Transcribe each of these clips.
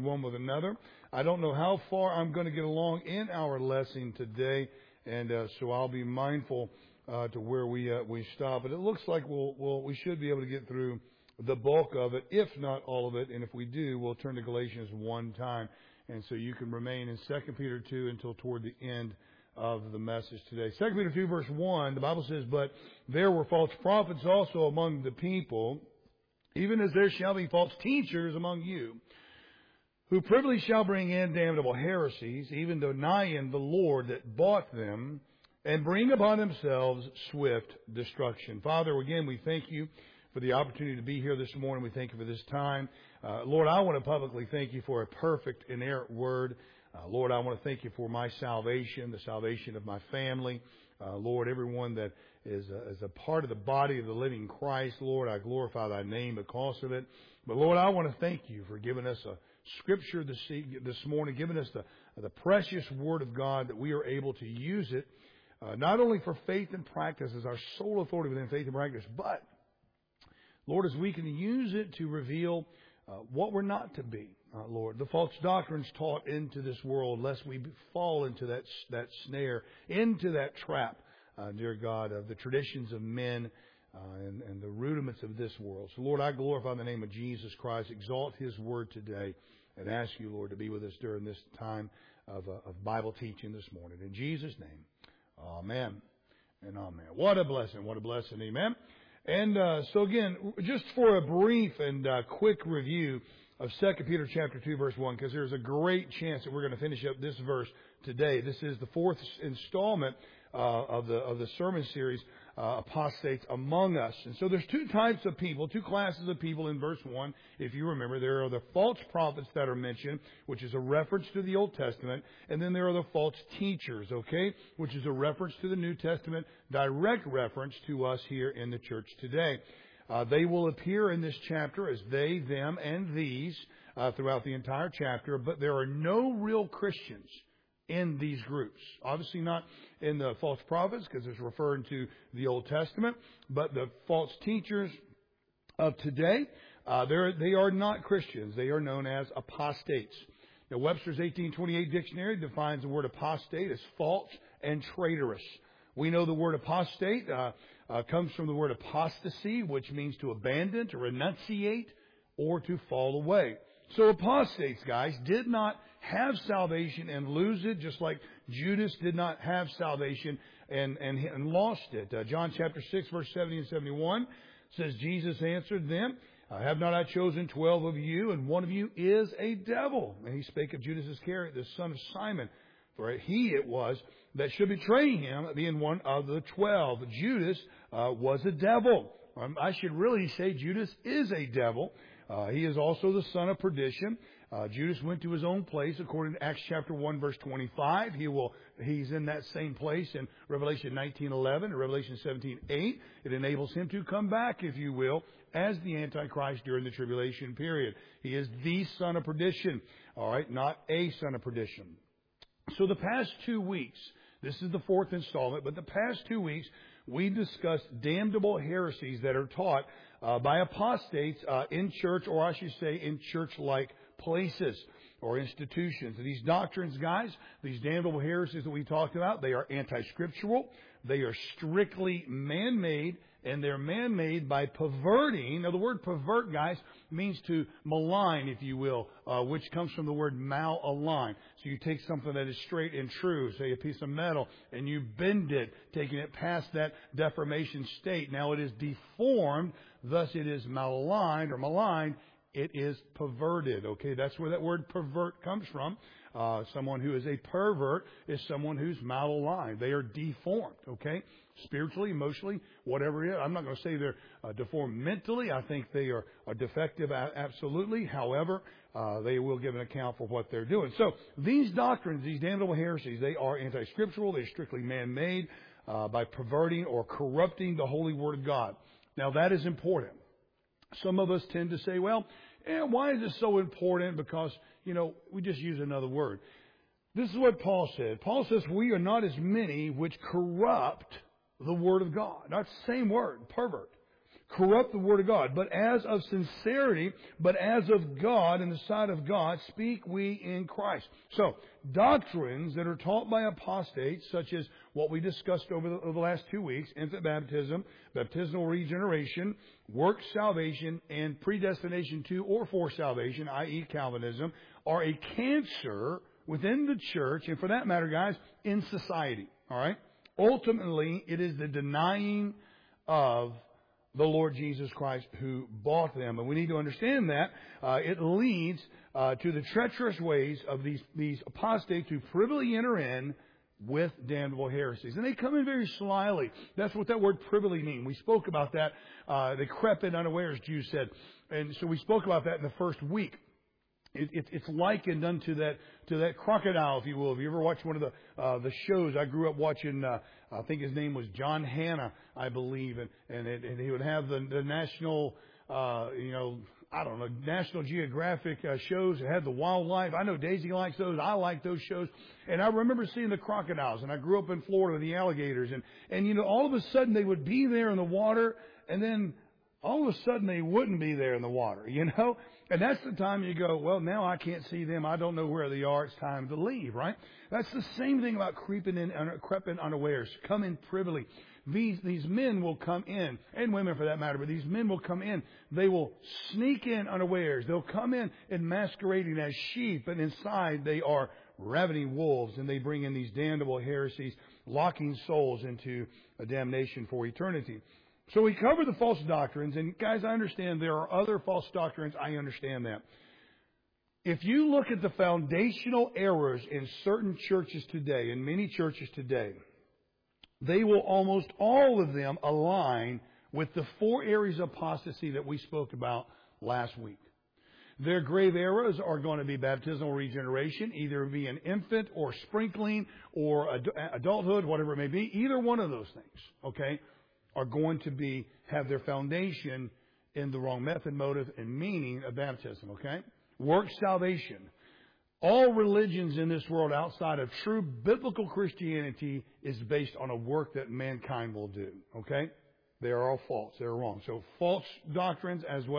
one with another. I don't know how far I'm going to get along in our lesson today, and so I'll be mindful to where we stop. But it looks like we should be able to get through the bulk of it, if not all of it. And if we do, we'll turn to Galatians one time. And so you can remain in 2 Peter 2 until toward the end of the message today. 2 Peter 2 verse 1, the Bible says, "But there were false prophets also among the people, even as there shall be false teachers among you, who privily shall bring in damnable heresies, even denying the Lord that bought them, and bring upon themselves swift destruction." Father, again, we thank you for the opportunity to be here this morning. We thank you for this time. Lord, I want to publicly thank you for a perfect, inerrant word. Lord, I want to thank you for my salvation, the salvation of my family. Lord, everyone that is a part of the body of the living Christ, Lord, I glorify thy name because of it. But Lord, I want to thank you for giving us a scripture this morning, giving us the precious word of God, that we are able to use it, not only for faith and practice as our sole authority within faith and practice, but Lord, as we can use it to reveal what we're not to be, Lord, the false doctrines taught into this world, lest we fall into that snare, into that trap, dear God, of the traditions of men and the rudiments of this world. So, Lord, I glorify the name of Jesus Christ, exalt His word today, and ask you, Lord, to be with us during this time of Bible teaching this morning. In Jesus' name, amen and amen. What a blessing, amen. And so again, just for a brief and quick review of 2 Peter chapter 2, verse 1, because there's a great chance that we're going to finish up this verse today. This is the fourth installment of the sermon series, Apostates Among Us. And so there's two types of people, two classes of people in verse 1. If you remember, there are the false prophets that are mentioned, which is a reference to the Old Testament. And then there are the false teachers, okay, which is a reference to the New Testament, direct reference to us here in the church today. They will appear in this chapter as they, them, and these throughout the entire chapter, but there are no real Christians in these groups. Obviously not in the false prophets, because it's referring to the Old Testament, but the false teachers of today, they are not Christians. They are known as apostates. Now, Webster's 1828 dictionary defines the word apostate as false and traitorous. We know the word apostate comes from the word apostasy, which means to abandon, to renunciate, or to fall away. So apostates, guys, did not have salvation and lose it, just like Judas did not have salvation and lost it. John chapter 6, verse 70 and 71 says, Jesus answered them, "Have not I chosen 12 of you, and one of you is a devil?" And he spake of Judas Iscariot, the son of Simon, for he it was that should betray him, being one of the 12. Judas was a devil. I should really say Judas is a devil. He is also the son of perdition. Judas went to his own place, according to Acts chapter 1, verse 25. He's in that same place in Revelation 19:11 and Revelation 17:8. It enables him to come back, if you will, as the Antichrist during the tribulation period. He is the son of perdition, all right, not a son of perdition. So the past 2 weeks, this is the fourth installment, but the past 2 weeks, we discussed damnable heresies that are taught by apostates in church, or I should say in church-like places or institutions. These doctrines, guys, these damnable heresies that we talked about, they are anti-scriptural, they are strictly man-made, and they're man-made by perverting. Now, the word pervert, guys, means to malign, if you will, which comes from the word malalign. So you take something that is straight and true, say a piece of metal, and you bend it, taking it past that deformation state. Now it is deformed, thus it is malaligned or maligned. It is perverted, okay? That's where that word pervert comes from. Someone who is a pervert is someone who's malaligned. They are deformed, okay? Spiritually, emotionally, whatever it is. I'm not going to say they're deformed mentally. I think they are defective, absolutely. However, they will give an account for what they're doing. So these doctrines, these damnable heresies, they are anti-scriptural. They're strictly man-made by perverting or corrupting the holy word of God. Now, that is important. Some of us tend to say, well, why is this so important? Because, we just use another word. This is what Paul said. Paul says, we are not as many which corrupt the word of God. That's the same word, pervert. corrupt the word of God. But as of sincerity, but as of God, in the sight of God, speak we in Christ. So, doctrines that are taught by apostates, such as what we discussed over the last 2 weeks, infant baptism, baptismal regeneration, works salvation, and predestination to or for salvation, i.e. Calvinism, are a cancer within the church, and for that matter, guys, in society. All right? Ultimately, it is the denying of the Lord Jesus Christ who bought them. And we need to understand that. It leads to the treacherous ways of these apostates who privily enter in with damnable heresies. And they come in very slyly. That's what that word privily means. We spoke about that. They crept in unawares, Jews said. And so we spoke about that in the first week. It's likened unto that crocodile, if you will. Have you ever watched one of the shows? I grew up watching, I think his name was John Hanna, I believe, and he would have the national, National Geographic shows. It had the wildlife. I know Daisy likes those. I like those shows. And I remember seeing the crocodiles, and I grew up in Florida with the alligators, and all of a sudden they would be there in the water, and then all of a sudden they wouldn't be there in the water, And that's the time you go, well, now I can't see them. I don't know where they are. It's time to leave, right? That's the same thing about creeping unawares. Come in privily. These men will come in, and women for that matter, but these men will come in. They will sneak in unawares. They'll come in masquerading as sheep, and inside they are ravening wolves, and they bring in these damnable heresies, locking souls into a damnation for eternity. So we covered the false doctrines, and guys, I understand there are other false doctrines. I understand that. If you look at the foundational errors in certain churches today, in many churches today, they will almost all of them align with the 4 areas of apostasy that we spoke about last week. Their grave errors are going to be baptismal regeneration, either be an infant or sprinkling or adulthood, whatever it may be. Either one of those things, okay, are going to have their foundation in the wrong method, motive, and meaning of baptism, okay? Work salvation. All religions in this world outside of true biblical Christianity is based on a work that mankind will do, okay? They are all false. They're wrong. So false doctrines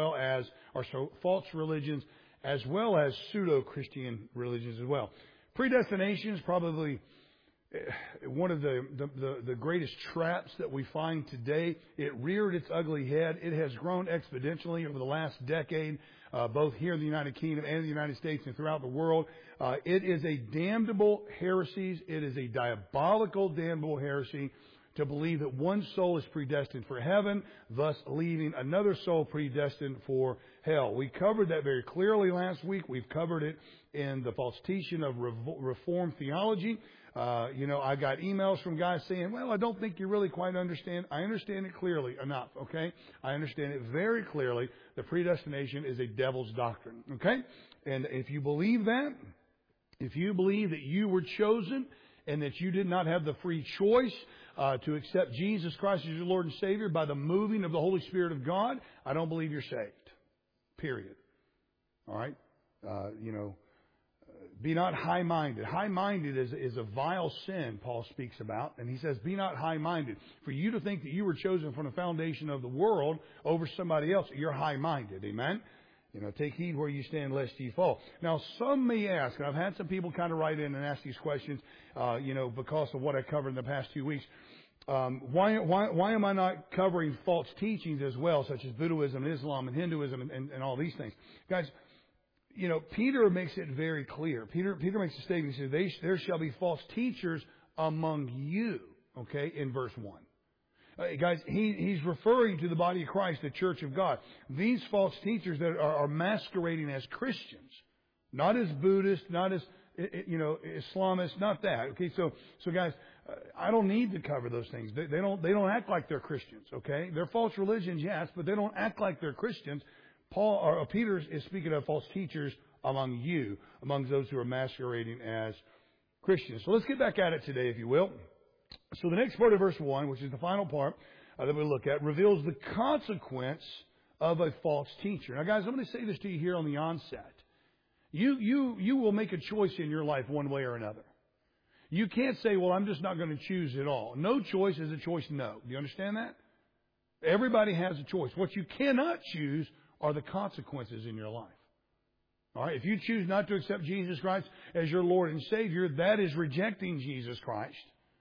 false religions as well as pseudo-Christian religions as well. Predestination is probably one of the greatest traps that we find today. It reared its ugly head. It has grown exponentially over the last decade, both here in the United Kingdom and in the United States and throughout the world. It is a damnable heresy. It is a diabolical, damnable heresy to believe that one soul is predestined for heaven, thus leaving another soul predestined for hell. We covered that very clearly last week. We've covered it in the false teaching of Reformed theology. I got emails from guys saying, well, I don't think you really quite understand. I understand it clearly enough, okay? I understand it very clearly. The predestination is a devil's doctrine, okay? And if you believe that, if you believe that you were chosen and that you did not have the free choice to accept Jesus Christ as your Lord and Savior by the moving of the Holy Spirit of God, I don't believe you're saved, period. All right? Be not high-minded. High-minded is a vile sin, Paul speaks about. And he says, be not high-minded. For you to think that you were chosen from the foundation of the world over somebody else, you're high-minded. Amen? Take heed where you stand lest ye fall. Now, some may ask, and I've had some people kind of write in and ask these questions, because of what I covered in the past 2 weeks. Why am I not covering false teachings as well, such as Buddhism, Islam, and Hinduism, and all these things? Guys, Peter makes it very clear. Peter makes a statement. He says, there shall be false teachers among you, okay, in verse 1. Guys, he's referring to the body of Christ, the church of God. These false teachers that are masquerading as Christians, not as Buddhists, not as, Islamists, not that. Okay, so guys, I don't need to cover those things. They don't act like they're Christians, okay? They're false religions, yes, but they don't act like they're Christians. Peter is speaking of false teachers among you, among those who are masquerading as Christians. So let's get back at it today, if you will. So the next part of verse 1, which is the final part that we look at, reveals the consequence of a false teacher. Now, guys, I'm going to say this to you here on the onset. You will make a choice in your life one way or another. You can't say, well, I'm just not going to choose at all. No choice is a choice no. Do you understand that? Everybody has a choice. What you cannot choose are the consequences in your life. All right? If you choose not to accept Jesus Christ as your Lord and Savior, that is rejecting Jesus Christ.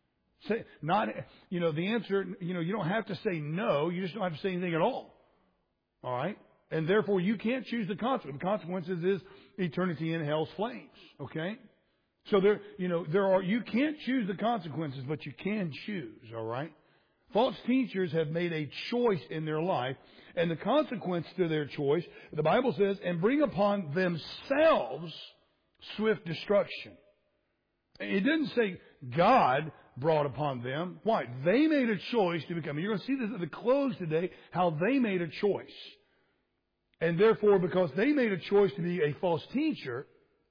The answer, you don't have to say no. You just don't have to say anything at all. All right? And therefore, you can't choose the consequence. The consequences is eternity in hell's flames. Okay? So you can't choose the consequences, but you can choose. All right? False teachers have made a choice in their life, and the consequence to their choice, the Bible says, and bring upon themselves swift destruction. It didn't say God brought upon them. Why? They made a choice to become. You're going to see this at the close today, how they made a choice. And therefore, because they made a choice to be a false teacher,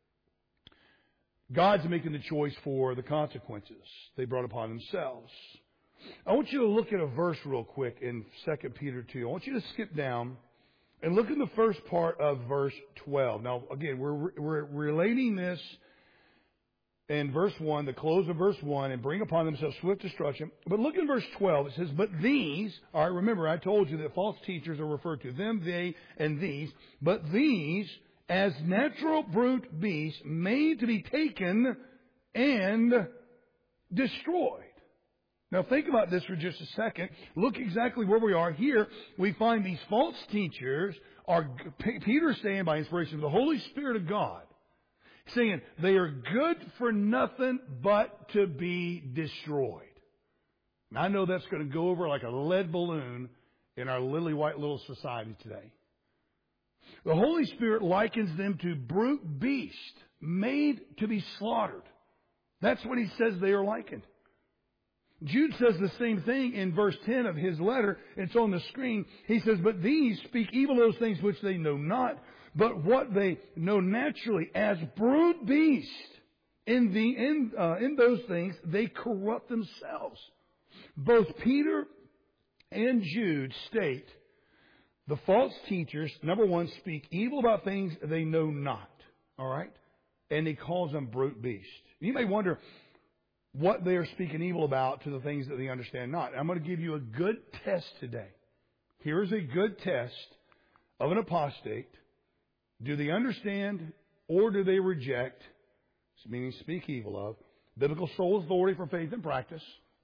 God's making the choice for the consequences they brought upon themselves. I want you to look at a verse real quick in 2 Peter 2. I want you to skip down and look in the first part of verse 12. Now, again, we're relating this in verse 1, the close of verse 1, and bring upon themselves swift destruction. But look in verse 12. It says, but these, all right, remember I told you that false teachers are referred to them, they, and these. But these, as natural brute beasts, made to be taken and destroyed. Now think about this for just a second. Look exactly where we are. Here we find these false teachers Peter's saying by inspiration of the Holy Spirit of God, saying they are good for nothing but to be destroyed. And I know that's going to go over like a lead balloon in our lily white little society today. The Holy Spirit likens them to brute beasts made to be slaughtered. That's what he says they are likened. Jude says the same thing in verse 10 of his letter. It's on the screen. He says, but these speak evil of those things which they know not, but what they know naturally as brute beasts. In those things, they corrupt themselves. Both Peter and Jude state the false teachers, number one, speak evil about things they know not. All right? And he calls them brute beasts. You may wonder what they are speaking evil about to the things that they understand not. I'm going to give you a good test today. Here is a good test of an apostate. Do they understand or do they reject, meaning speak evil of, biblical sole authority for faith and practice?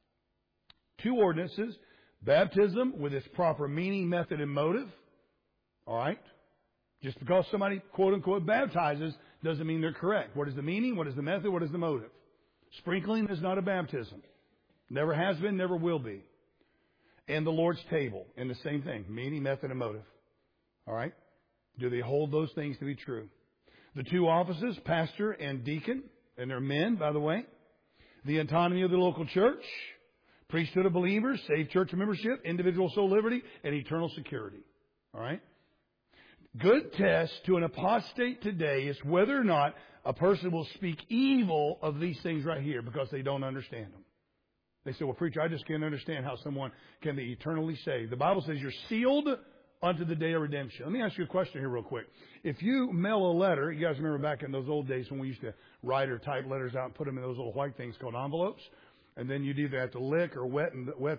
2 ordinances. Baptism with its proper meaning, method, and motive. All right? Just because somebody, quote unquote, baptizes doesn't mean they're correct. What is the meaning? What is the method? What is the motive? Sprinkling is not a baptism. Never has been, never will be. And the Lord's table, and the same thing, meaning, method, and motive. All right? Do they hold those things to be true? The 2 offices, pastor and deacon, and they're men, by the way. The autonomy of the local church, priesthood of believers, saved church membership, individual soul liberty, and eternal security. All right? Good test to an apostate today is whether or not a person will speak evil of these things right here because they don't understand them. They say, well, preacher, I just can't understand how someone can be eternally saved. The Bible says you're sealed unto the day of redemption. Let me ask you a question here real quick. If you mail a letter, you guys remember back in those old days when we used to write or type letters out and put them in those little white things called envelopes? And then you'd either have to lick or wet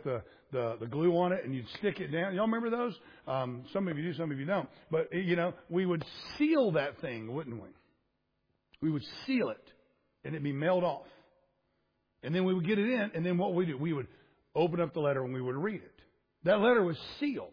the glue on it, and you'd stick it down. Y'all remember those? Some of you do, some of you don't. But, we would seal that thing, wouldn't we? We would seal it, and it'd be mailed off. And then we would get it in, and then what would we do? We would open up the letter and we would read it. That letter was sealed.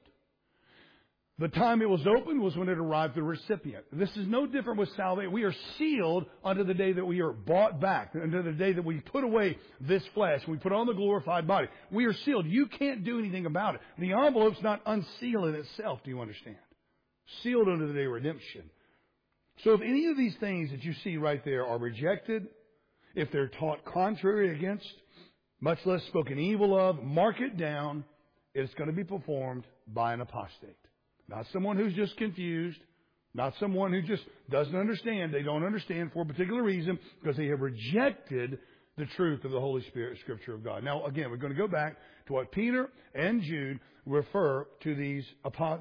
The time it was opened was when it arrived to the recipient. This is no different with salvation. We are sealed unto the day that we are bought back, unto the day that we put away this flesh, we put on the glorified body. We are sealed. You can't do anything about it. The envelope's not unsealed in itself, do you understand? Sealed unto the day of redemption. So if any of these things that you see right there are rejected, if they're taught contrary against, much less spoken evil of, mark it down. It's going to be performed by an apostate. Not someone who's just confused. Not someone who just doesn't understand. They don't understand for a particular reason because they have rejected the truth of the Holy Spirit, Scripture of God. Now, again, we're going to go back to what Peter and Jude refer to these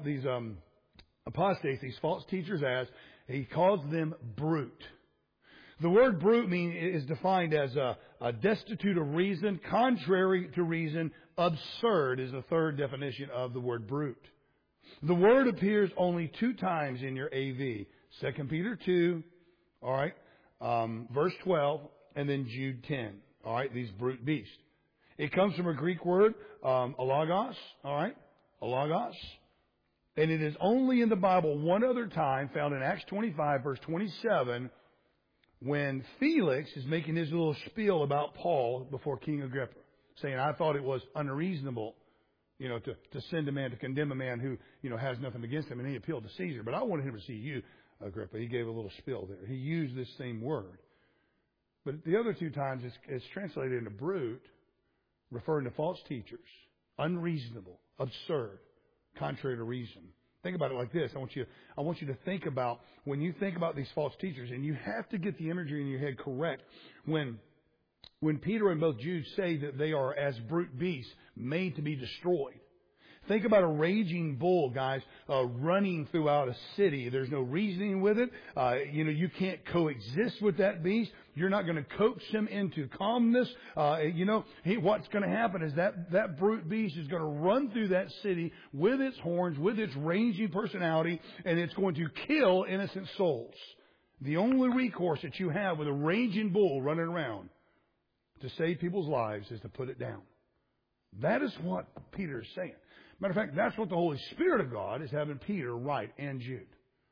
apostates, these false teachers as. He calls them brute. The word brute is defined as a destitute of reason, contrary to reason, absurd is the third definition of the word brute. The word appears only 2 times in your AV. 2 Peter 2, all right, verse 12, and then Jude 10, all right, these brute beasts. It comes from a Greek word, alagos, all right, alagos. And it is only in the Bible one other time, found in Acts 25, verse 27, when Felix is making his little spiel about Paul before King Agrippa, saying, I thought it was unreasonable, to send a man, to condemn a man who, has nothing against him. And he appealed to Caesar. But I wanted him to see you, Agrippa. He gave a little spiel there. He used this same word. But the other 2 times it's translated into brute, referring to false teachers, unreasonable, absurd, contrary to reason. Think about it like this. I want you to think about, when you think about these false teachers, and you have to get the imagery in your head correct. When Peter and both Jude say that they are as brute beasts made to be destroyed. Think about a raging bull, guys, running throughout a city. There's no reasoning with it. You can't coexist with that beast. You're not going to coax him into calmness. What's going to happen is that brute beast is going to run through that city with its horns, with its raging personality, and it's going to kill innocent souls. The only recourse that you have with a raging bull running around to save people's lives is to put it down. That is what Peter is saying. Matter of fact, that's what the Holy Spirit of God is having Peter write, and Jude.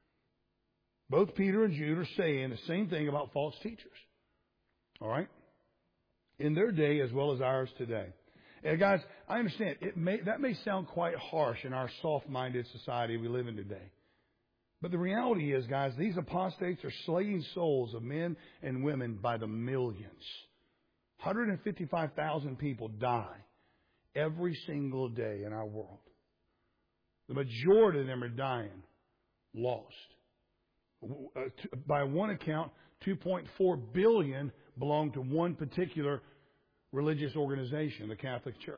Both Peter and Jude are saying the same thing about false teachers. All right? In their day as well as ours today. And guys, I understand that may sound quite harsh in our soft-minded society we live in today. But the reality is, guys, these apostates are slaying souls of men and women by the millions. 155,000 people die every single day in our world. The majority of them are dying lost. By one account, 2.4 billion belong to one particular religious organization, the Catholic Church.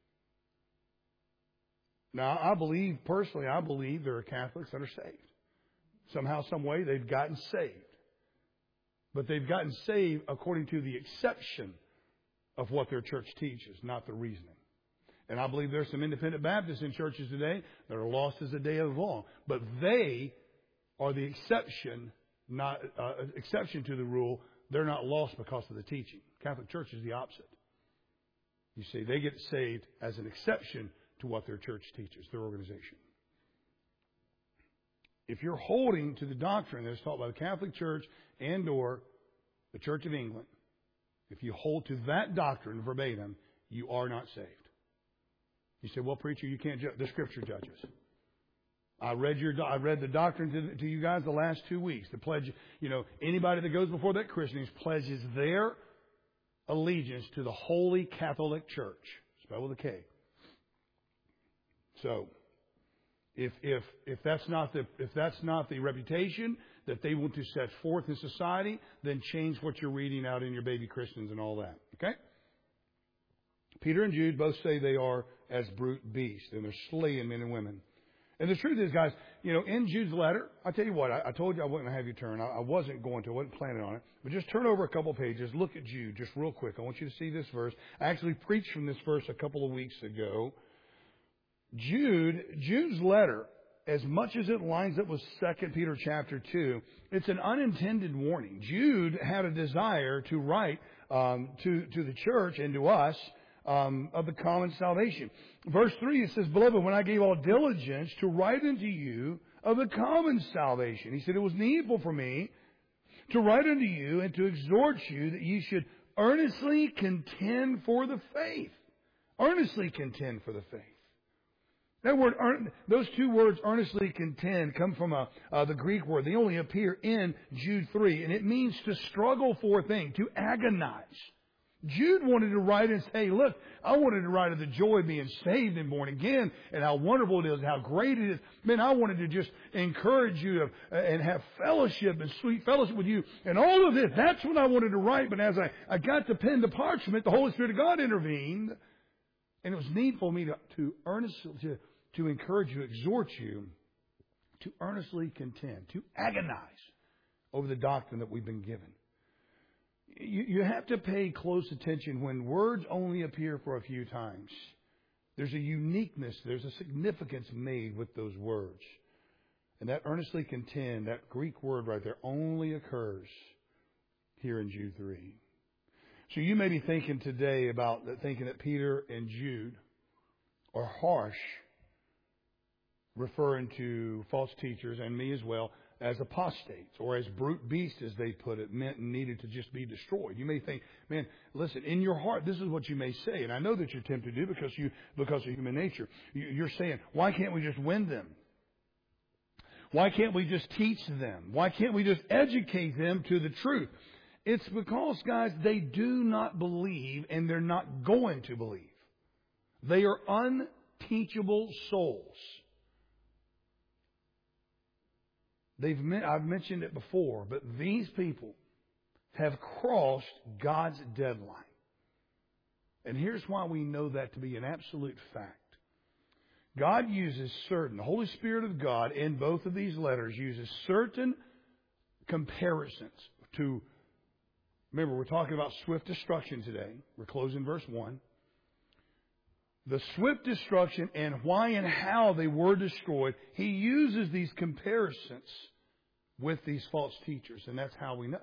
Now, I believe there are Catholics that are saved. Somehow, some way, they've gotten saved. But they've gotten saved according to the exception of what their church teaches, not the reasoning. And I believe there's some independent Baptists in churches today that are lost as the day of the law. But they are the exception, not exception to the rule. They're not lost because of the teaching. Catholic Church is the opposite. You see, they get saved as an exception to what their church teaches, their organization. If you're holding to the doctrine that is taught by the Catholic Church and or the Church of England, if you hold to that doctrine verbatim, you are not saved. You say, well, preacher, you can't judge. The Scripture judges. I read the doctrine to you guys the last 2 weeks. The pledge, anybody that goes before that christening pledges their allegiance to the Holy Catholic Church, spelled with a K. So, if that's not the reputation that they want to set forth in society, then change what you're reading out in your baby Christians and all that. Okay? Peter and Jude both say they are as brute beasts, and they're slaying men and women. And the truth is, guys, in Jude's letter, I tell you what, I told you I wouldn't have you turn. I wasn't going to. I wasn't planning on it. But just turn over a couple pages. Look at Jude just real quick. I want you to see this verse. I actually preached from this verse a couple of weeks ago. Jude's letter, as much as it lines up with 2 Peter chapter 2, it's an unintended warning. Jude had a desire to write to the church and to us of the common salvation. Verse 3, it says, Beloved, when I gave all diligence to write unto you of the common salvation. He said, it was needful for me to write unto you and to exhort you that ye should earnestly contend for the faith. Earnestly contend for the faith. That word, those two words, earnestly contend, come from the Greek word. They only appear in Jude 3, and it means to struggle for a thing, to agonize. Jude wanted to write and say, look, I wanted to write of the joy of being saved and born again and how wonderful it is, how great it is. Man, I wanted to just encourage you and have fellowship and sweet fellowship with you. And all of this, that's what I wanted to write. But as I got to pen the parchment, the Holy Spirit of God intervened. And it was needful for me to encourage you, exhort you to earnestly contend, to agonize over the doctrine that we've been given. You have to pay close attention when words only appear for a few times. There's a uniqueness, there's a significance made with those words. And that earnestly contend, that Greek word right there, only occurs here in Jude 3. So you may be thinking today about thinking that Peter and Jude are harsh, referring to false teachers, and me as well, as apostates, or as brute beasts, as they put it, meant and needed to just be destroyed. You may think, man, listen, in your heart, this is what you may say, and I know that you're tempted to do because of human nature. You're saying, why can't we just win them? Why can't we just teach them? Why can't we just educate them to the truth? It's because, guys, they do not believe, and they're not going to believe. They are unteachable souls. I've mentioned it before, but these people have crossed God's deadline. And here's why we know that to be an absolute fact. God uses the Holy Spirit of God in both of these letters uses certain comparisons to, remember, we're talking about swift destruction today. We're closing verse 1. The swift destruction and why and how they were destroyed, he uses these comparisons with these false teachers, and that's how we know.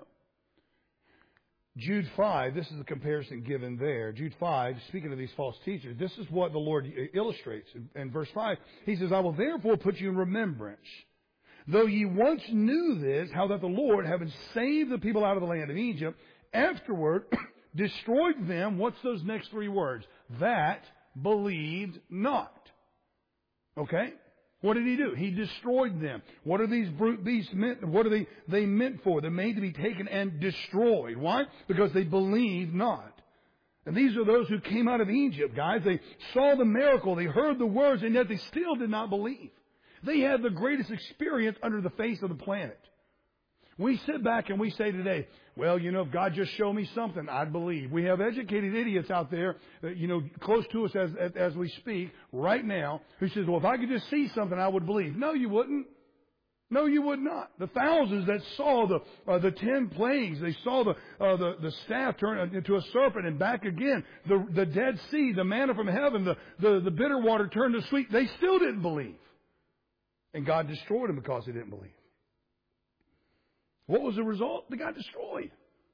Jude 5, this is the comparison given there. Jude 5, speaking of these false teachers, this is what the Lord illustrates. In verse 5, he says, I will therefore put you in remembrance, though ye once knew this, how that the Lord, having saved the people out of the land of Egypt, afterward destroyed them. What's those next three words? That believed not. Okay? What did he do? He destroyed them. What are these brute beasts meant? What are they meant for? They're made to be taken and destroyed. Why? Because they believed not. And these are those who came out of Egypt, guys. They saw the miracle. They heard the words, and yet they still did not believe. They had the greatest experience under the face of the planet. We sit back and we say today, well, if God just showed me something, I'd believe. We have educated idiots out there, close to us as we speak right now, who says, well, if I could just see something, I would believe. No, you wouldn't. No, you would not. The thousands that saw the 10 plagues, they saw the staff turn into a serpent and back again, the Dead Sea, the manna from heaven, the bitter water turned to sweet. They still didn't believe. And God destroyed them because they didn't believe. What was the result? They got destroyed.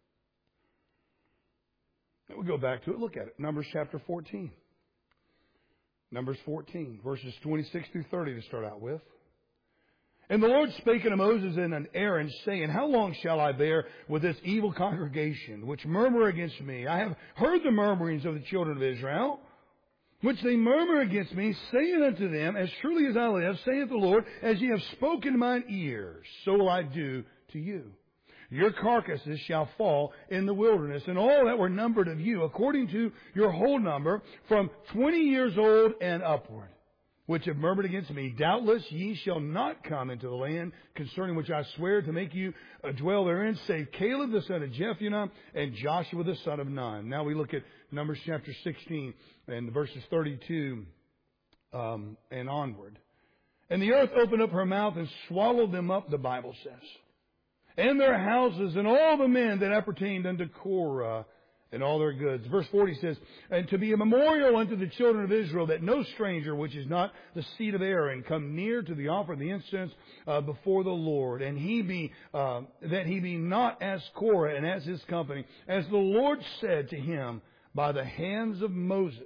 Now we go back to it. Look at it. Numbers chapter 14. Numbers 14, verses 26 through 30 to start out with. And the Lord spake unto Moses and unto Aaron, saying, How long shall I bear with this evil congregation, which murmur against me? I have heard the murmurings of the children of Israel, which they murmur against me, saying unto them, As truly as I live, saith the Lord, as ye have spoken in mine ears, so will I do to you. Your carcasses shall fall in the wilderness, and all that were numbered of you, according to your whole number, from 20 years old and upward, which have murmured against me. Doubtless ye shall not come into the land concerning which I swear to make you dwell therein, save Caleb the son of Jephunneh and Joshua the son of Nun. Now we look at Numbers chapter 16 and verses 32 and onward. And the earth opened up her mouth and swallowed them up, the Bible says, and their houses, and all the men that appertained unto Korah, and all their goods. Verse 40 says, And to be a memorial unto the children of Israel, that no stranger, which is not the seed of Aaron, come near to the offer of the incense before the Lord, and that he be not as Korah and as his company, as the Lord said to him by the hands of Moses.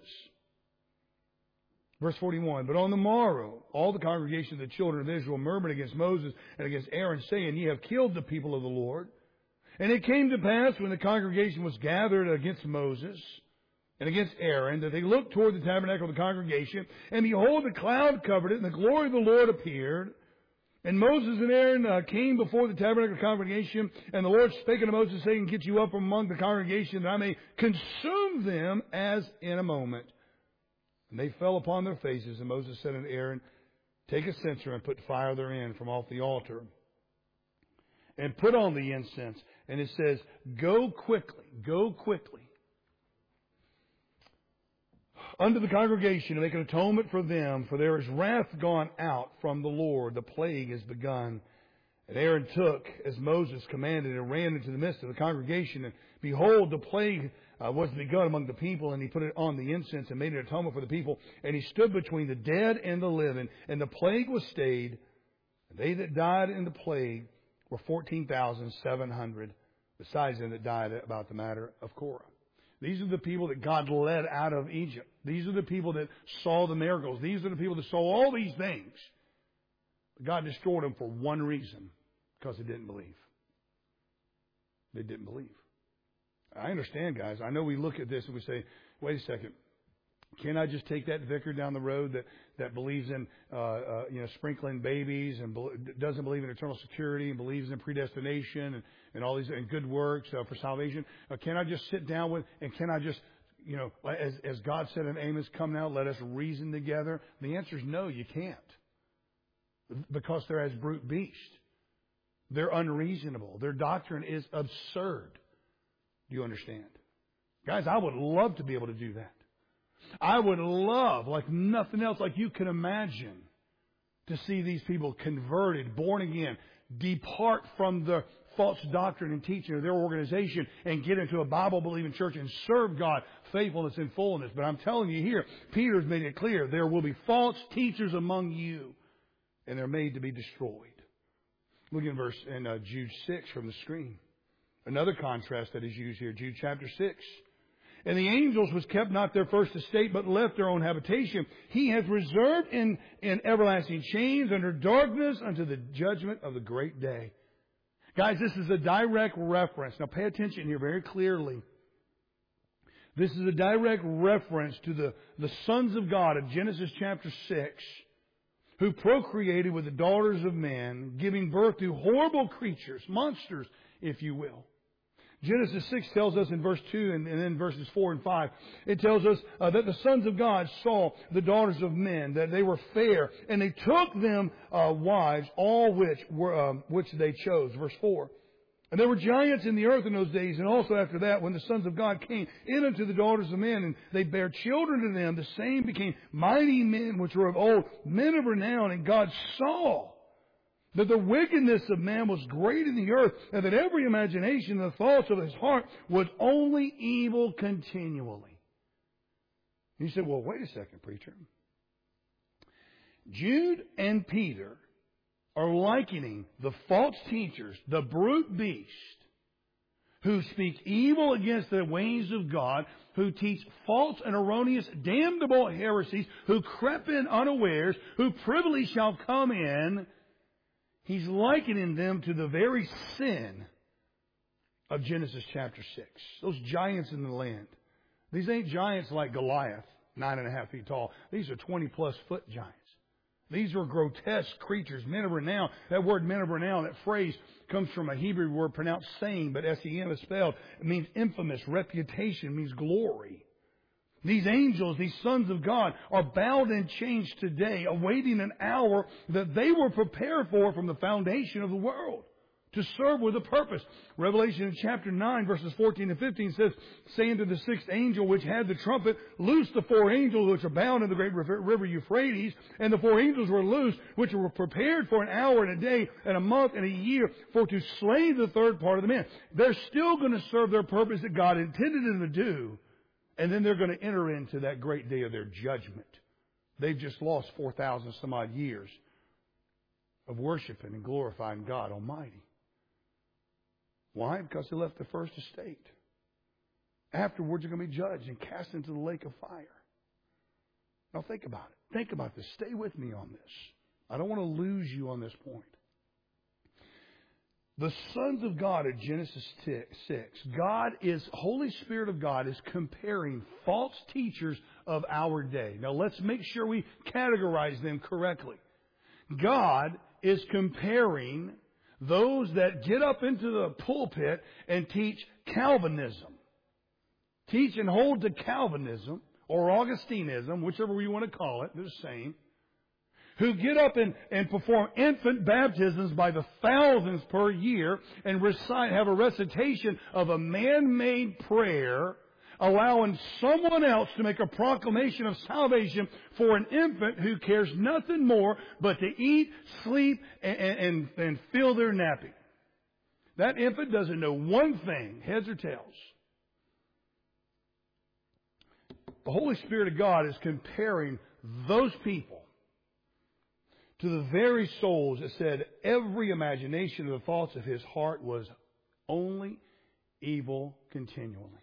Verse 41, But on the morrow, all the congregation of the children of Israel murmured against Moses and against Aaron, saying, Ye have killed the people of the Lord. And it came to pass, when the congregation was gathered against Moses and against Aaron, that they looked toward the tabernacle of the congregation, and behold, the cloud covered it, and the glory of the Lord appeared. And Moses and Aaron came before the tabernacle of the congregation, and the Lord spake unto Moses, saying, Get you up from among the congregation, that I may consume them as in a moment. And they fell upon their faces, and Moses said unto Aaron, Take a censer and put fire therein from off the altar, and put on the incense. And it says, Go quickly unto the congregation and make an atonement for them, for there is wrath gone out from the Lord. The plague is begun. And Aaron took, as Moses commanded, and ran into the midst of the congregation. And behold, the plague was begun among the people, and he put it on the incense and made an atonement for the people. And he stood between the dead and the living, and the plague was stayed. And they that died in the plague were 14,700, besides them that died about the matter of Korah. These are the people that God led out of Egypt. These are the people that saw the miracles. These are the people that saw all these things. But God destroyed them for one reason, because they didn't believe. They didn't believe. I understand, guys. I know we look at this and we say, wait a second. Can I just take that vicar down the road that believes in sprinkling babies and doesn't believe in eternal security and believes in predestination and all these and good works for salvation? Can I just sit down with and can I just, as God said in Amos, come now, let us reason together? The answer is no, you can't, because they're as brute beasts. They're unreasonable. Their doctrine is absurd. Do you understand? Guys, I would love to be able to do that. I would love, like nothing else, like you can imagine, to see these people converted, born again, depart from the false doctrine and teaching of their organization and get into a Bible-believing church and serve God faithfulness and fullness. But I'm telling you here, Peter's made it clear, there will be false teachers among you, and they're made to be destroyed. Look in Jude 6 from the screen. Another contrast that is used here, Jude chapter 6. And the angels which kept not their first estate, but left their own habitation, he hath reserved in everlasting chains under darkness unto the judgment of the great day. Guys, this is a direct reference. Now pay attention here very clearly. This is a direct reference to the sons of God of Genesis chapter 6, who procreated with the daughters of men, giving birth to horrible creatures, monsters, if you will. Genesis 6 tells us in verse 2 and then verses 4 and 5, it tells us that the sons of God saw the daughters of men, that they were fair, and they took them wives, all which they chose. Verse 4. And there were giants in the earth in those days, and also after that, when the sons of God came in unto the daughters of men, and they bare children to them, the same became mighty men which were of old, men of renown, and God saw that the wickedness of man was great in the earth, and that every imagination and the thoughts of his heart was only evil continually. And you said, well, wait a second, preacher. Jude and Peter are likening the false teachers, the brute beast, who speak evil against the ways of God, who teach false and erroneous, damnable heresies, who crept in unawares, who privily shall come in. He's likening them to the very sin of Genesis chapter 6. Those giants in the land. These ain't giants like Goliath, 9.5 feet tall. These are 20-plus foot giants. These are grotesque creatures, men of renown. That word men of renown, that phrase comes from a Hebrew word pronounced same, but S-E-M is spelled. It means infamous, reputation, means glory. These angels, these sons of God, are bound and chains today, awaiting an hour that they were prepared for from the foundation of the world, to serve with a purpose. Revelation chapter 9, verses 14 and 15 says, saying to the sixth angel which had the trumpet, loose the 4 angels which are bound in the great river Euphrates. And the 4 angels were loosed, which were prepared for an hour and a day and a month and a year, for to slay the third part of the men. They're still going to serve their purpose that God intended them to do. And then they're going to enter into that great day of their judgment. They've just lost 4,000 some odd years of worshiping and glorifying God Almighty. Why? Because they left the first estate. Afterwards, they're going to be judged and cast into the lake of fire. Now think about it. Think about this. Stay with me on this. I don't want to lose you on this point. The sons of God at Genesis 6, Holy Spirit of God is comparing false teachers of our day. Now let's make sure we categorize them correctly. God is comparing those that get up into the pulpit and teach Calvinism. Teach and hold to Calvinism or Augustinism, whichever you want to call it, they're the same. Who get up and perform infant baptisms by the thousands per year and have a recitation of a man-made prayer, allowing someone else to make a proclamation of salvation for an infant who cares nothing more but to eat, sleep, and fill their nappy. That infant doesn't know one thing, heads or tails. The Holy Spirit of God is comparing those people to the very souls that said every imagination of the thoughts of his heart was only evil continually.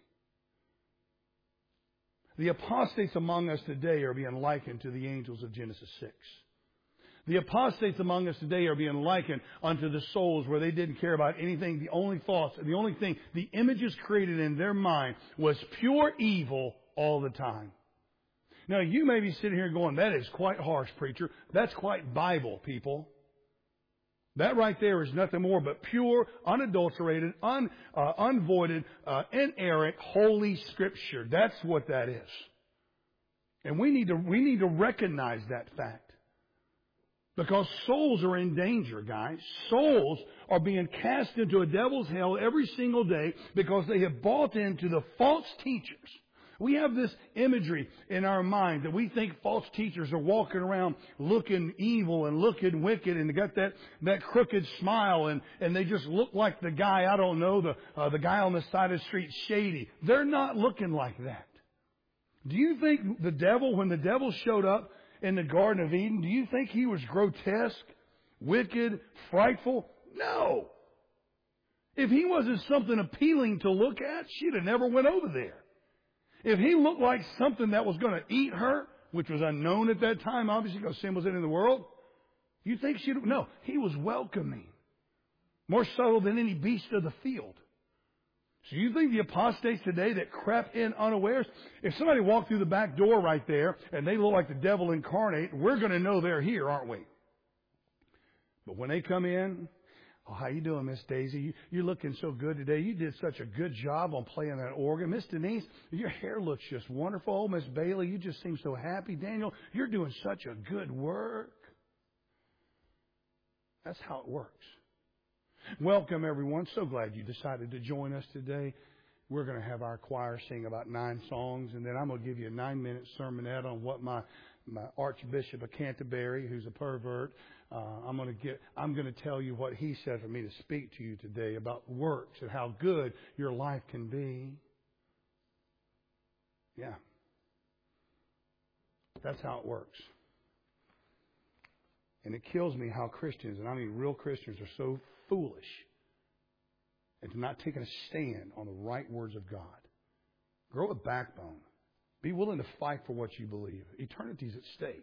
The apostates among us today are being likened to the angels of Genesis 6. The apostates among us today are being likened unto the souls where they didn't care about anything. The only thoughts, the only thing, the images created in their mind was pure evil all the time. Now, you may be sitting here going, that is quite harsh, preacher. That's quite Bible, people. That right there is nothing more but pure, unadulterated, unvoided, inerrant, holy Scripture. That's what that is. And we need to recognize that fact. Because souls are in danger, guys. Souls are being cast into a devil's hell every single day because they have bought into the false teachers. We have this imagery in our mind that we think false teachers are walking around looking evil and looking wicked, and they got that crooked smile, and they just look like the guy, I don't know, the guy on the side of the street, shady. They're not looking like that. Do you think the devil, when the devil showed up in the Garden of Eden, do you think he was grotesque, wicked, frightful? No. If he wasn't something appealing to look at, she'd have never went over there. If he looked like something that was going to eat her, which was unknown at that time, obviously, because sin was in the world, you think she'd... No, he was welcoming. More subtle than any beast of the field. So you think the apostates today that crept in unawares, if somebody walked through the back door right there and they look like the devil incarnate, we're going to know they're here, aren't we? But when they come in... Oh, how you doing, Miss Daisy? You're looking so good today. You did such a good job on playing that organ. Miss Denise, your hair looks just wonderful. Oh, Miss Bailey, you just seem so happy. Daniel, you're doing such a good work. That's how it works. Welcome, everyone. So glad you decided to join us today. We're going to have our choir sing about 9 songs, and then I'm going to give you a 9-minute sermonette on what my Archbishop of Canterbury, who's a pervert, I'm going to tell you what he said for me to speak to you today about works and how good your life can be. Yeah. That's how it works. And it kills me how Christians, and I mean real Christians, are so foolish into not taking a stand on the right words of God. Grow a backbone. Be willing to fight for what you believe. Eternity's at stake.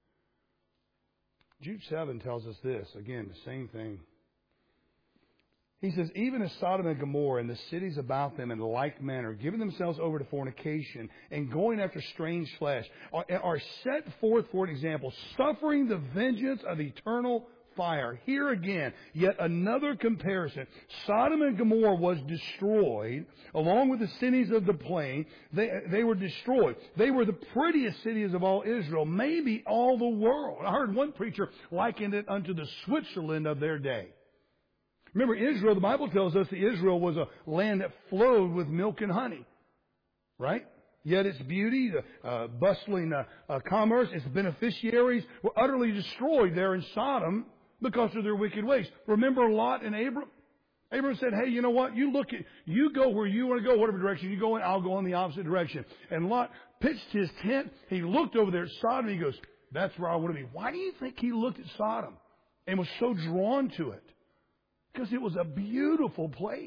Jude 7 tells us this. Again, the same thing. He says, even as Sodom and Gomorrah and the cities about them in like manner, giving themselves over to fornication and going after strange flesh, are set forth for an example, suffering the vengeance of eternal fire. Here again, yet another comparison. Sodom and Gomorrah was destroyed along with the cities of the plain. They were destroyed. They were the prettiest cities of all Israel, maybe all the world. I heard one preacher liken it unto the Switzerland of their day. Remember, Israel, the Bible tells us that Israel was a land that flowed with milk and honey. Right? Yet its beauty, the bustling commerce, its beneficiaries were utterly destroyed there in Sodom because of their wicked ways. Remember Lot and Abram? Abram said, hey, you know what? You go where you want to go, whatever direction you go in, I'll go in the opposite direction. And Lot pitched his tent. He looked over there at Sodom and he goes, that's where I want to be. Why do you think he looked at Sodom and was so drawn to it? Because it was a beautiful place.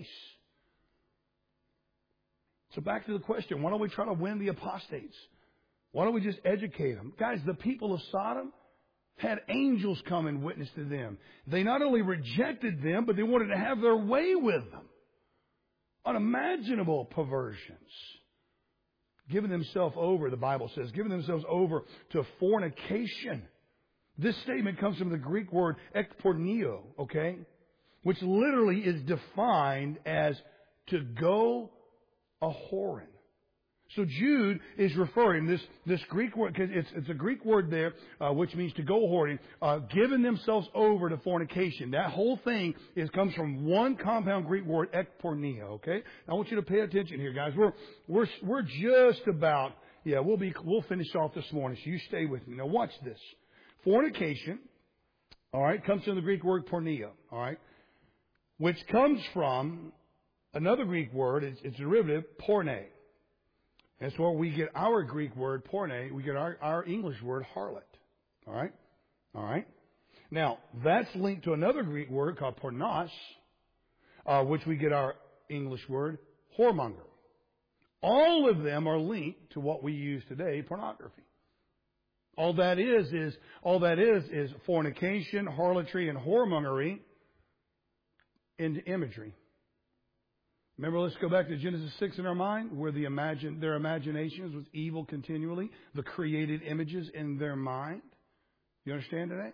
So back to the question, why don't we try to win the apostates? Why don't we just educate them? Guys, the people of Sodom had angels come and witness to them. They not only rejected them, but they wanted to have their way with them. Unimaginable perversions. Giving themselves over, the Bible says, giving themselves over to fornication. This statement comes from the Greek word ekporneo, okay? Which literally is defined as to go a whoring. So Jude is referring this Greek word, because it's a Greek word there, which means to go hoarding, giving themselves over to fornication. That whole thing comes from one compound Greek word, ekporneo. Okay, I want you to pay attention here, guys. We're just about we'll finish off this morning. So you stay with me. Now watch this. Fornication, all right, comes from the Greek word pornea, all right, which comes from another Greek word. It's derivative porne. That's where we get our Greek word, porne. We get our English word, harlot. All right? All right? Now, that's linked to another Greek word called pornos, which we get our English word, whoremonger. All of them are linked to what we use today, pornography. All that is fornication, harlotry, and whoremongery into imagery. Remember, let's go back to Genesis 6 in our mind, where their imaginations was evil continually, the created images in their mind. You understand today?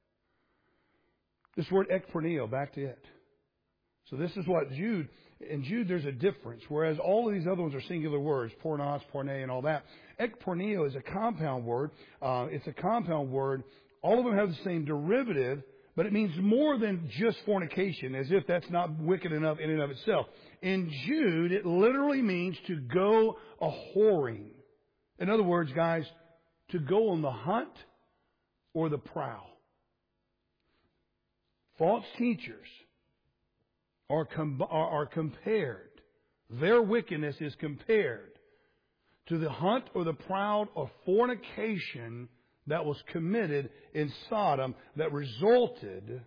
This word ekporneo, back to it. So this is what in Jude there's a difference, whereas all of these other ones are singular words, pornos, porne, and all that. Ekporneo is a compound word. It's a compound word. All of them have the same derivative, but it means more than just fornication, as if that's not wicked enough in and of itself. In Jude, it literally means to go a-whoring. In other words, guys, to go on the hunt or the prowl. False teachers are compared. Their wickedness is compared to the hunt or the prowl of fornication that was committed in Sodom that resulted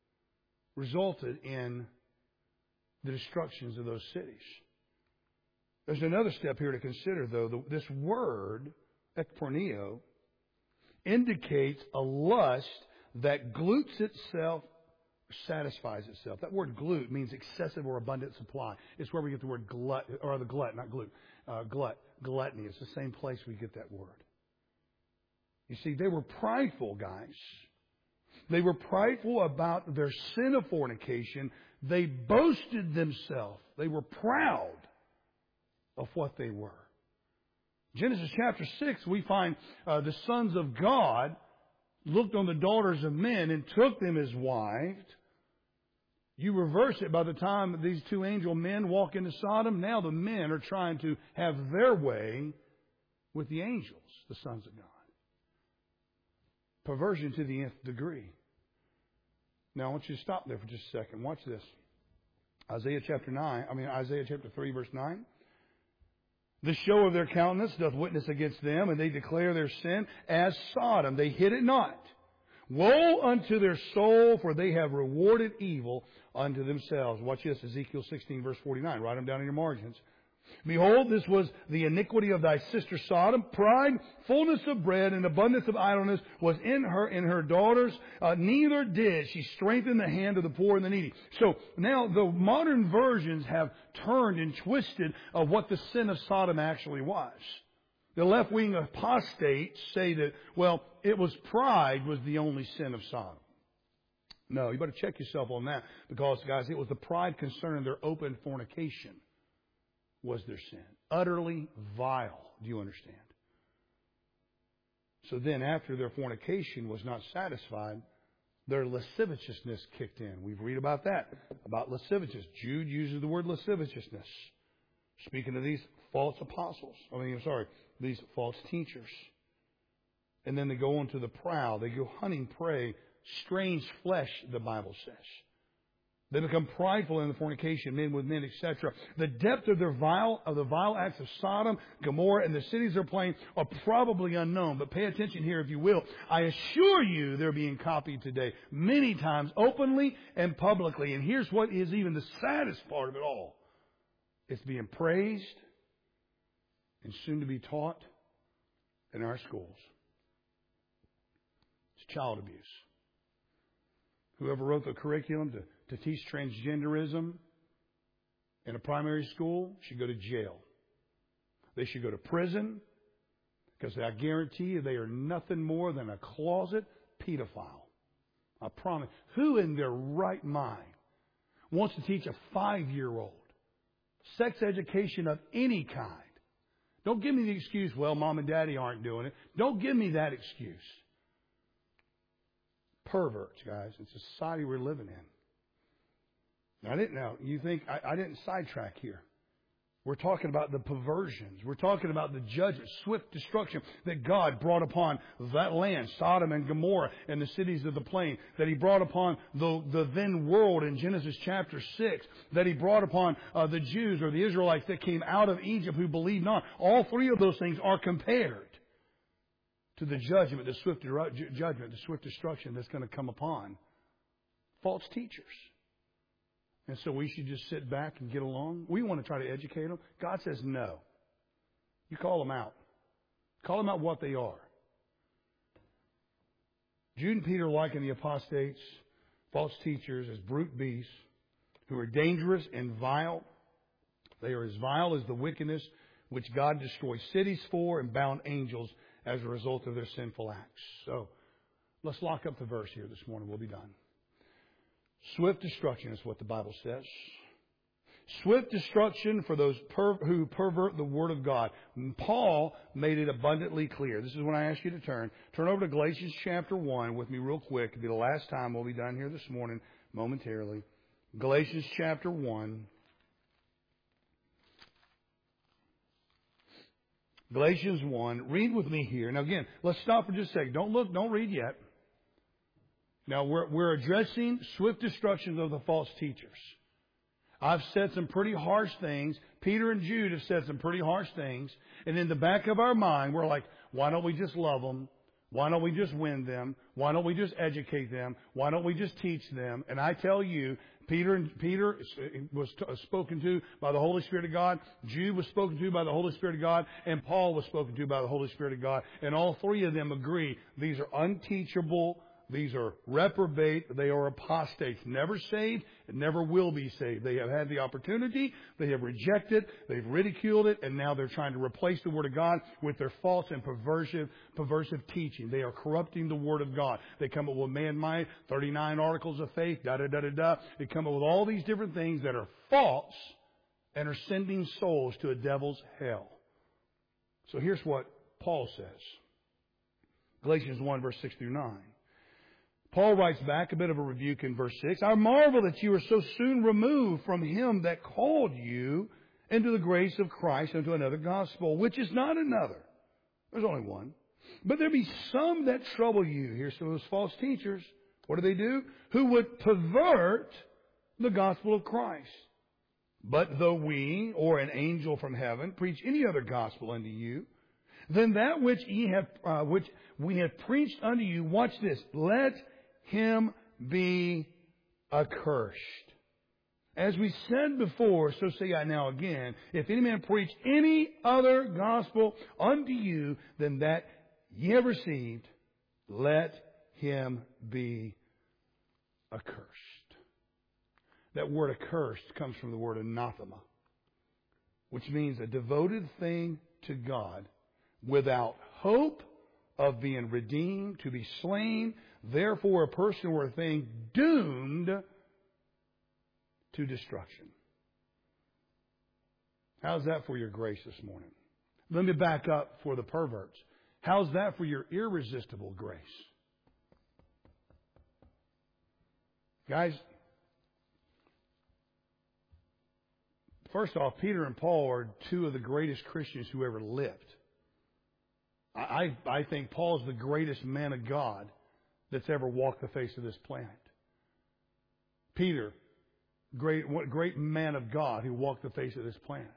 in the destructions of those cities. There's another step here to consider, though. This word, ekporneo, indicates a lust that glutes itself, satisfies itself. That word glut means excessive or abundant supply. It's where we get the word glut, or the glut, not glut, gluttony. It's the same place we get that word. You see, they were prideful, guys. They were prideful about their sin of fornication. They boasted themselves. They were proud of what they were. Genesis chapter 6, we find the sons of God looked on the daughters of men and took them as wives. You reverse it, by the time these two angel men walk into Sodom, now the men are trying to have their way with the angels, the sons of God. Perversion to the nth degree. Now I want you to stop there for just a second. Watch this. Isaiah chapter 3, verse 9. The show of their countenance doth witness against them, and they declare their sin as Sodom. They hid it not. Woe unto their soul, for they have rewarded evil unto themselves. Watch this, Ezekiel 16, verse 49. Write them down in your margins. Behold, this was the iniquity of thy sister Sodom. Pride, fullness of bread, and abundance of idleness was in her daughters. Neither did she strengthen the hand of the poor and the needy. So now the modern versions have turned and twisted of what the sin of Sodom actually was. The left-wing apostates say that, well, it was pride was the only sin of Sodom. No, you better check yourself on that, because, guys, it was the pride concerning their open fornication was their sin. Utterly vile. Do you understand? So then, after their fornication was not satisfied, their lasciviousness kicked in. We read about that, about lasciviousness. Jude uses the word lasciviousness, speaking of these false these false teachers. And then they go on to the prowl. They go hunting prey, strange flesh, the Bible says. They become prideful in the fornication, men with men, etc. The depth of the vile acts of Sodom, Gomorrah, and the cities they're playing are probably unknown. But pay attention here, if you will. I assure you they're being copied today, many times, openly and publicly. And here's what is even the saddest part of it all. It's being praised and soon to be taught in our schools. It's child abuse. Whoever wrote the curriculum to teach transgenderism in a primary school should go to jail. They should go to prison, because I guarantee you they are nothing more than a closet pedophile. I promise. Who in their right mind wants to teach a 5-year-old sex education of any kind? Don't give me the excuse, well, Mom and Daddy aren't doing it. Don't give me that excuse. Perverts, guys. It's the society we're living in. You think I didn't sidetrack here. We're talking about the perversions. We're talking about the judgment, swift destruction that God brought upon that land, Sodom and Gomorrah, and the cities of the plain, that He brought upon the then world in Genesis chapter 6, that He brought upon the Jews or the Israelites that came out of Egypt who believed not. All three of those things are compared to the judgment, the swift destruction that's going to come upon false teachers. And so we should just sit back and get along. We want to try to educate them. God says no. You call them out. Call them out what they are. Jude and Peter liken the apostates, false teachers, as brute beasts who are dangerous and vile. They are as vile as the wickedness which God destroys cities for and bound angels as a result of their sinful acts. So let's lock up the verse here this morning. We'll be done. Swift destruction is what the Bible says. Swift destruction for those who pervert the Word of God. And Paul made it abundantly clear. This is when I ask you to turn. Turn over to Galatians chapter 1 with me real quick. It'll be the last time we'll be done here this morning momentarily. Galatians chapter 1. Galatians 1. Read with me here. Now again, let's stop for just a second. Don't look, don't read yet. Now, we're addressing swift destruction of the false teachers. I've said some pretty harsh things. Peter and Jude have said some pretty harsh things. And in the back of our mind, we're like, why don't we just love them? Why don't we just win them? Why don't we just educate them? Why don't we just teach them? And I tell you, Peter was spoken to by the Holy Spirit of God. Jude was spoken to by the Holy Spirit of God. And Paul was spoken to by the Holy Spirit of God. And all three of them agree these are unteachable. These are reprobate. They are apostates. Never saved and never will be saved. They have had the opportunity. They have rejected. They've ridiculed it. And now they're trying to replace the Word of God with their false and perversive teaching. They are corrupting the Word of God. They come up with man-mind, 39 articles of faith, da-da-da-da-da. They come up with all these different things that are false and are sending souls to a devil's hell. So here's what Paul says. Galatians 1, verse 6 through 9. Paul writes back a bit of a rebuke in verse 6. I marvel that you are so soon removed from Him that called you into the grace of Christ unto another gospel, which is not another. There's only one. But there be some that trouble you. Here's some of those false teachers. What do? Who would pervert the gospel of Christ. But though we, or an angel from heaven, preach any other gospel unto you, then that which we have preached unto you, watch this, let him be accursed. As we said before, so say I now again, if any man preach any other gospel unto you than that ye have received, let him be accursed. That word accursed comes from the word anathema, which means a devoted thing to God without hope of being redeemed, to be slain, therefore a person or a thing doomed to destruction. How's that for your grace this morning? Let me back up for the perverts. How's that for your irresistible grace? Guys, first off, Peter and Paul are two of the greatest Christians who ever lived. I think Paul's the greatest man of God that's ever walked the face of this planet. Peter, great man of God who walked the face of this planet.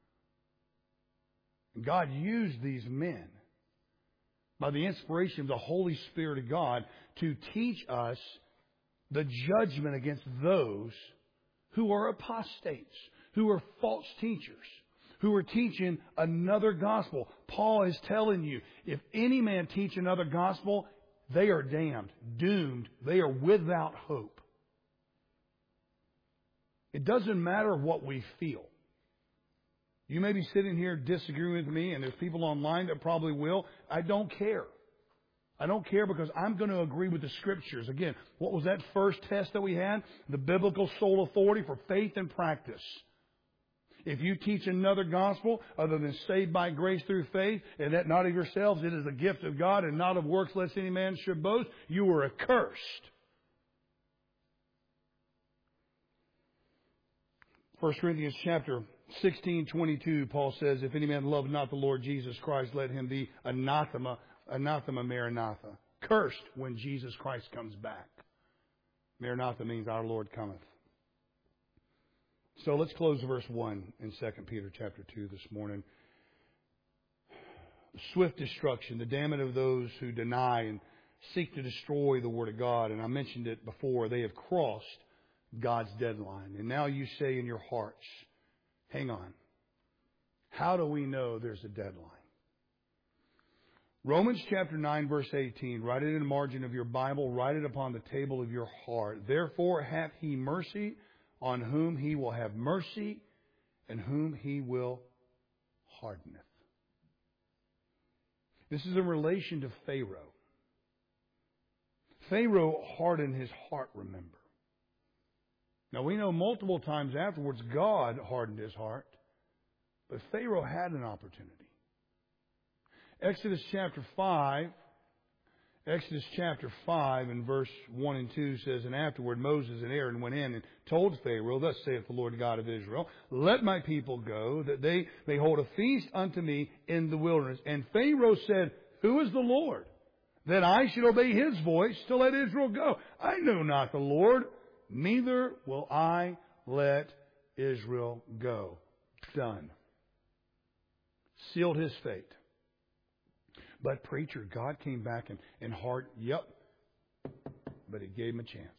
And God used these men by the inspiration of the Holy Spirit of God to teach us the judgment against those who are apostates, who are false teachers, who are teaching another gospel. Paul is telling you, if any man teach another gospel, they are damned, doomed. They are without hope. It doesn't matter what we feel. You may be sitting here disagreeing with me, and there's people online that probably will. I don't care. I don't care because I'm going to agree with the Scriptures. Again, what was that first test that we had? The biblical sole authority for faith and practice. If you teach another gospel other than saved by grace through faith, and that not of yourselves, it is a gift of God, and not of works, lest any man should boast, you are accursed. 1 Corinthians chapter 16:22, Paul says, if any man love not the Lord Jesus Christ, let him be anathema maranatha. Cursed when Jesus Christ comes back. Maranatha means our Lord cometh. So let's close verse 1 in 2 Peter chapter 2 this morning. Swift destruction, the damned of those who deny and seek to destroy the Word of God. And I mentioned it before. They have crossed God's deadline. And now you say in your hearts, hang on. How do we know there's a deadline? Romans chapter 9 verse 18. Write it in the margin of your Bible. Write it upon the table of your heart. Therefore hath he mercy on whom he will have mercy, and whom he will hardeneth. This is in relation to Pharaoh. Pharaoh hardened his heart, remember. Now we know multiple times afterwards God hardened his heart, but Pharaoh had an opportunity. Exodus chapter 5 and verse 1 and 2 says, and afterward Moses and Aaron went in and told Pharaoh, thus saith the Lord God of Israel, let my people go, that they may hold a feast unto me in the wilderness. And Pharaoh said, who is the Lord, that I should obey his voice to let Israel go? I know not the Lord, neither will I let Israel go. Done. Sealed his fate. But preacher, God came back and hard, yep, but he gave him a chance.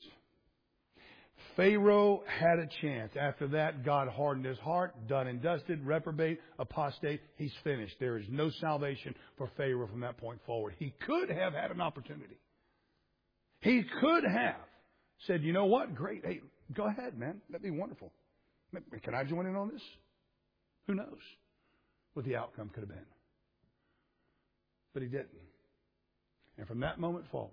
Pharaoh had a chance. After that, God hardened his heart, done and dusted, reprobate, apostate. He's finished. There is no salvation for Pharaoh from that point forward. He could have had an opportunity. He could have said, you know what? Great. Hey, go ahead, man. That'd be wonderful. Can I join in on this? Who knows what the outcome could have been. But he didn't. And from that moment forward,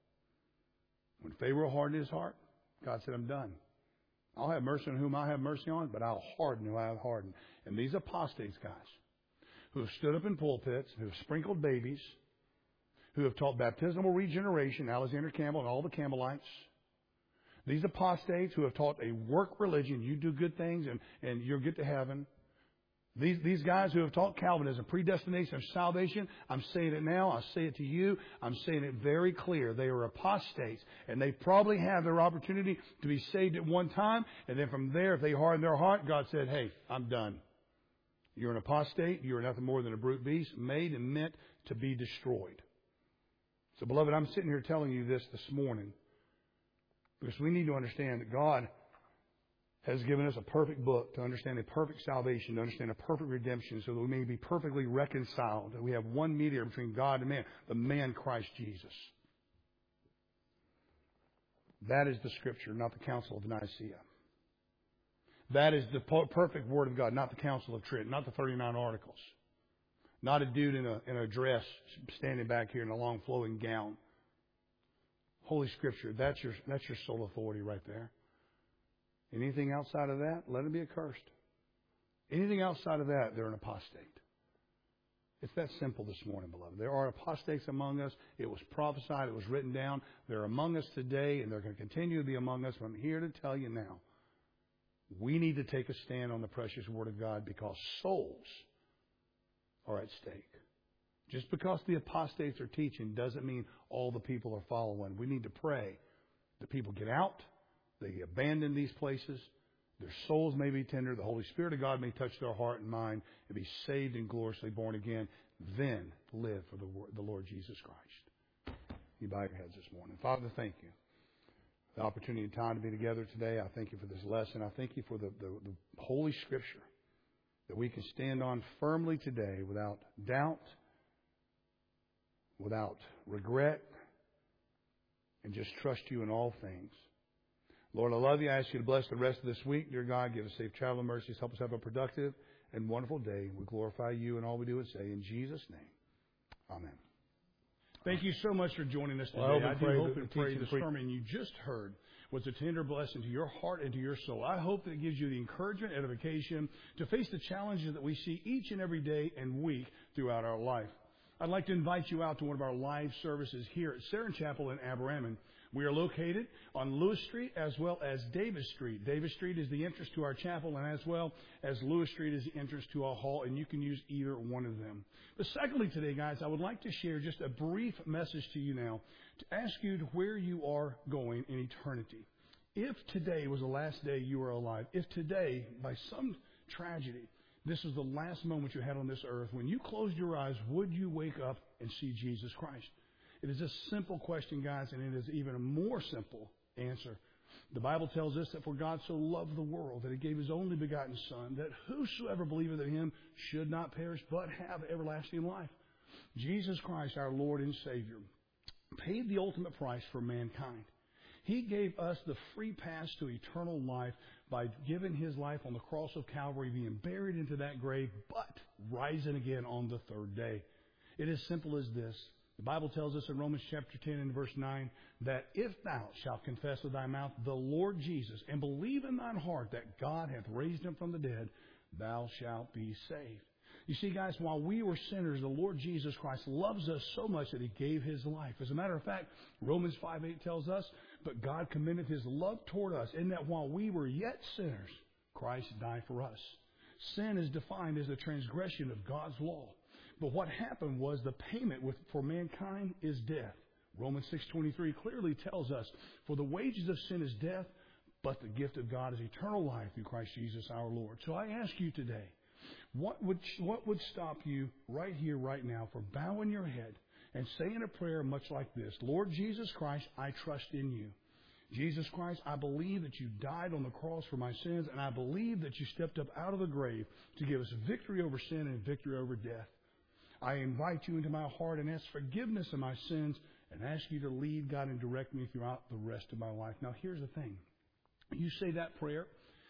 when Pharaoh hardened his heart, God said, I'm done. I'll have mercy on whom I have mercy on, but I'll harden who I have hardened. And these apostates, guys, who have stood up in pulpits, who have sprinkled babies, who have taught baptismal regeneration, Alexander Campbell and all the Campbellites, these apostates who have taught a work religion, you do good things and you'll get to heaven. These guys who have taught Calvinism, predestination of salvation, I'm saying it now, I'll say it to you, I'm saying it very clear. They are apostates, and they probably have their opportunity to be saved at one time, and then from there, if they harden their heart, God said, hey, I'm done. You're an apostate, you're nothing more than a brute beast, made and meant to be destroyed. So, beloved, I'm sitting here telling you this morning, because we need to understand that God has given us a perfect book to understand a perfect salvation, to understand a perfect redemption, so that we may be perfectly reconciled. That we have one mediator between God and man, the man Christ Jesus. That is the Scripture, not the Council of Nicaea. That is the perfect Word of God, not the Council of Trent, not the 39 Articles. Not a dude in a dress standing back here in a long flowing gown. Holy Scripture, that's your sole authority right there. Anything outside of that, let them be accursed. Anything outside of that, they're an apostate. It's that simple this morning, beloved. There are apostates among us. It was prophesied. It was written down. They're among us today, and they're going to continue to be among us. But I'm here to tell you now, we need to take a stand on the precious Word of God, because souls are at stake. Just because the apostates are teaching doesn't mean all the people are following. We need to pray that people get out. They abandon these places. Their souls may be tender. The Holy Spirit of God may touch their heart and mind and be saved and gloriously born again. Then live for the Lord Jesus Christ. You bow your heads this morning. Father, thank you. The opportunity and time to be together today. I thank you for this lesson. I thank you for the Holy Scripture that we can stand on firmly today without doubt, without regret, and just trust you in all things. Lord, I love you. I ask you to bless the rest of this week. Dear God, give us safe travel and mercies. Help us have a productive and wonderful day. We glorify you in all we do and say. In Jesus' name, amen. Thank you so much for joining us today. I do hope and pray the sermon you just heard was a tender blessing to your heart and to your soul. I hope that it gives you the encouragement, edification to face the challenges that we see each and every day and week throughout our life. I'd like to invite you out to one of our live services here at Saron Chapel in Aberrammon. We are located on Lewis Street as well as Davis Street. Davis Street is the entrance to our chapel, and as well as Lewis Street is the entrance to our hall, and you can use either one of them. But secondly today, guys, I would like to share just a brief message to you now to ask you to where you are going in eternity. If today was the last day you were alive, if today, by some tragedy, this is the last moment you had on this earth, when you closed your eyes, would you wake up and see Jesus Christ? It is a simple question, guys, and it is even a more simple answer. The Bible tells us that for God so loved the world that He gave His only begotten Son, that whosoever believeth in Him should not perish but have everlasting life. Jesus Christ, our Lord and Savior, paid the ultimate price for mankind. He gave us the free pass to eternal life by giving His life on the cross of Calvary, being buried into that grave, but rising again on the third day. It is simple as this. The Bible tells us in Romans chapter 10 and verse 9 that if thou shalt confess with thy mouth the Lord Jesus and believe in thine heart that God hath raised Him from the dead, thou shalt be saved. You see, guys, while we were sinners, the Lord Jesus Christ loves us so much that He gave His life. As a matter of fact, Romans 5:8 tells us, but God commended His love toward us in that while we were yet sinners, Christ died for us. Sin is defined as a transgression of God's law. But what happened was the payment for mankind is death. Romans 6:23 clearly tells us, for the wages of sin is death, but the gift of God is eternal life through Christ Jesus our Lord. So I ask you today, what would stop you right here, right now, from bowing your head and saying a prayer much like this? Lord Jesus Christ, I trust in You. Jesus Christ, I believe that You died on the cross for my sins, and I believe that You stepped up out of the grave to give us victory over sin and victory over death. I invite You into my heart and ask forgiveness of my sins and ask You to lead, God, and direct me throughout the rest of my life. Now, here's the thing. You say that prayer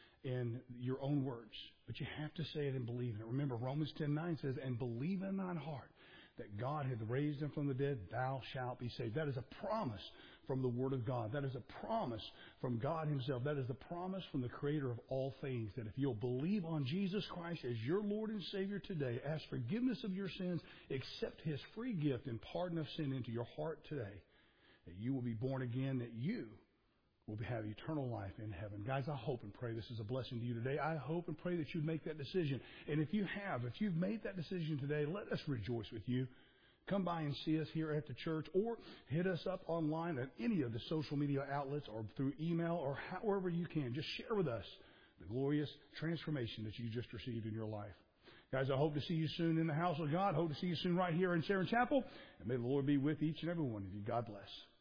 in your own words, but you have to say it and believe in it. Remember, Romans 10:9 says, and believe in thine heart that God hath raised Him from the dead, thou shalt be saved. That is a promise from the Word of God. That is a promise from God Himself. That is the promise from the Creator of all things, that if you'll believe on Jesus Christ as your Lord and Savior today, ask forgiveness of your sins, accept His free gift and pardon of sin into your heart today, that you will be born again, that you will have eternal life in heaven. Guys, I hope and pray this is a blessing to you today. I hope and pray that you'd make that decision. And if you've made that decision today, let us rejoice with you. Come by and see us here at the church, or hit us up online at any of the social media outlets or through email or however you can. Just share with us the glorious transformation that you just received in your life. Guys, I hope to see you soon in the house of God. Hope to see you soon right here in Saron Chapel. And may the Lord be with each and every one of you. God bless.